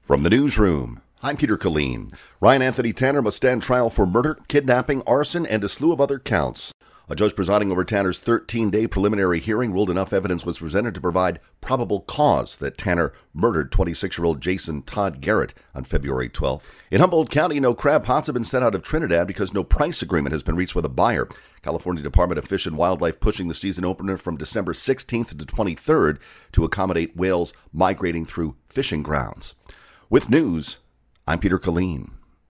From the newsroom, I'm Peter Killeen. Ryan Anthony Tanner must stand trial for murder, kidnapping, arson, and a slew of other counts. A judge presiding over Tanner's 13-day preliminary hearing ruled enough evidence was presented to provide probable cause that Tanner murdered 26-year-old Jason Todd Garrett on February 12th. In Humboldt County, no crab pots have been sent out of Trinidad because no price agreement has been reached with a buyer. California Department of Fish and Wildlife pushing the season opener from December 16th to 23rd to accommodate whales migrating through fishing grounds. With news, I'm Peter Killeen.